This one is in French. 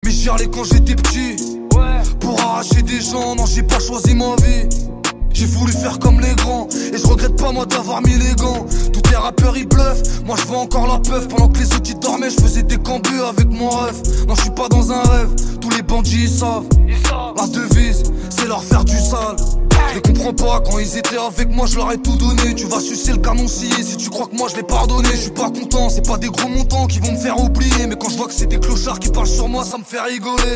j'avais chialé quand j'étais petit. Pour arracher des gens, non j'ai pas choisi ma vie. J'ai voulu faire comme les grands, et je regrette pas moi d'avoir mis les gants. Tous les rappeurs ils bluffent, moi je vois encore la peuf. Pendant que les autres ils dormaient, je faisais des cambus avec mon ref. Non je suis pas dans un rêve, tous les bandits ils savent. La devise, c'est leur faire du sale. Je les comprends pas, quand ils étaient avec moi je leur ai tout donné. Tu vas sucer le canon scié si tu crois que moi je vais pardonner. Je suis pas content, c'est pas des gros montants qui vont me faire oublier. Mais quand je vois que c'est des clochards qui parlent sur moi, ça me fait rigoler.